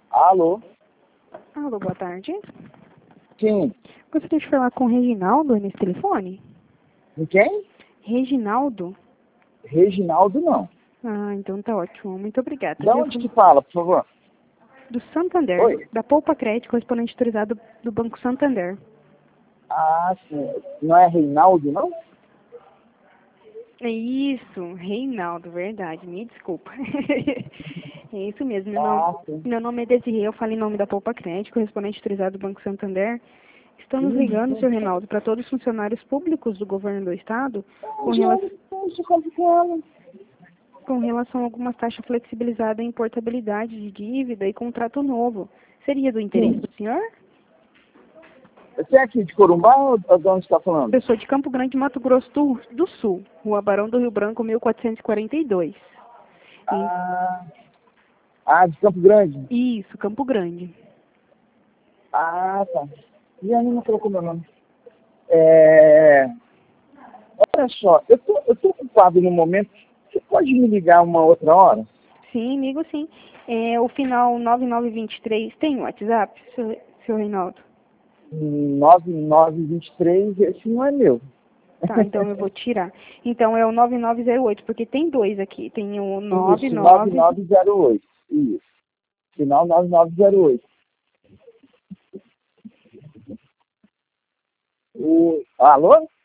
Alô? Alô, boa tarde. Sim. Gostaria de falar com o Reginaldo nesse telefone? Com quem? Reginaldo? Reginaldo, não. Ah, então tá ótimo. Muito obrigada. De onde que fala, por favor? Do Santander, Oi? da Poupa Crédito, correspondente autorizado do Banco Santander. Ah, sim. Não é Reinaldo, não? É isso, Reinaldo, verdade. Me desculpa. É isso mesmo. Ah, sim. Meu nome é Desirê, eu falo em nome da Poupa Crédito, correspondente autorizado do Banco Santander. Estamos ligando, Sim. senhor Reinaldo, para todos os funcionários públicos do governo do Estado com Já relação isso complicado. com relação a algumas taxas flexibilizadas em portabilidade de dívida e contrato novo. Seria do interesse Sim. do senhor? Você é aqui de Corumbá ou de onde está falando? Eu sou de Campo Grande, Mato Grosso do Sul, Rua Barão do Rio Branco, 1442. De Campo Grande? Isso, Campo Grande. Ah, tá. E aí não colocou meu nome. Olha só, eu tô ocupado no momento. Você pode me ligar uma outra hora? Sim, amigo, sim. O final 9923 tem WhatsApp, seu Reinaldo? 9923, esse não é meu. Tá, então eu vou tirar. Então é o 9908, porque tem dois aqui. Tem o Isso, 99. 9908. Isso. Final 9908. Alô?